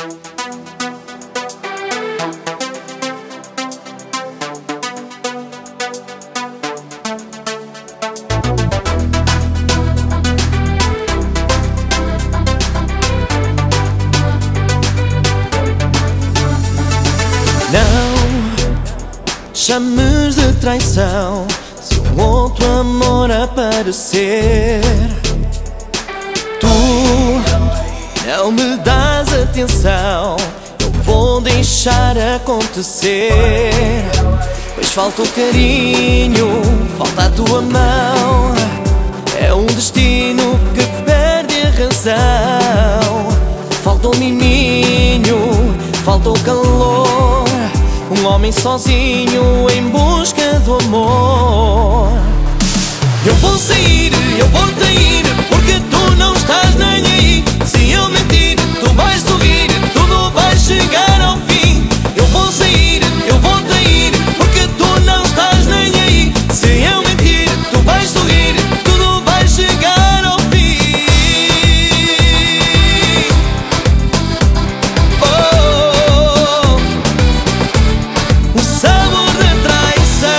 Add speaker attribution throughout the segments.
Speaker 1: Não chames de traição se um outro amor aparecer. Tu não me dás atenção, eu vou deixar acontecer. Pois falta o carinho, falta a tua mão. É um destino que perde a razão. Falta o miminho, falta o calor. Um homem sozinho em busca do amor. Eu vou sair, eu vou trair, porque tu não estás nem aí. Se eu mentir, tu vais sorrir, tudo vai chegar ao fim. Eu vou sair, eu vou trair, porque tu não estás nem aí. Se eu mentir, tu vais sorrir, tudo vai chegar ao fim. Oh, o sabor da traição.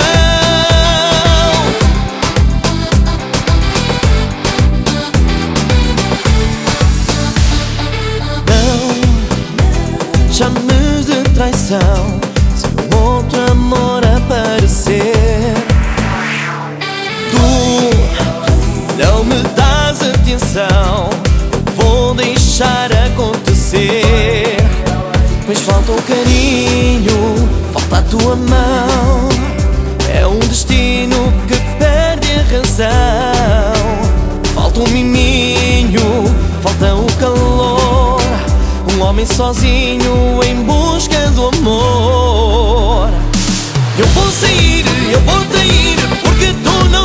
Speaker 1: Não chames de traição se um outro amor aparecer. Tu não me dás atenção, eu vou deixar acontecer. Pois falta o carinho, falta a tua mão. É um destino que perde a razão. Falta um miminho, falta o calor. Um homem sozinho em busca do amor. Eu vou sair, eu vou trair, porque tu não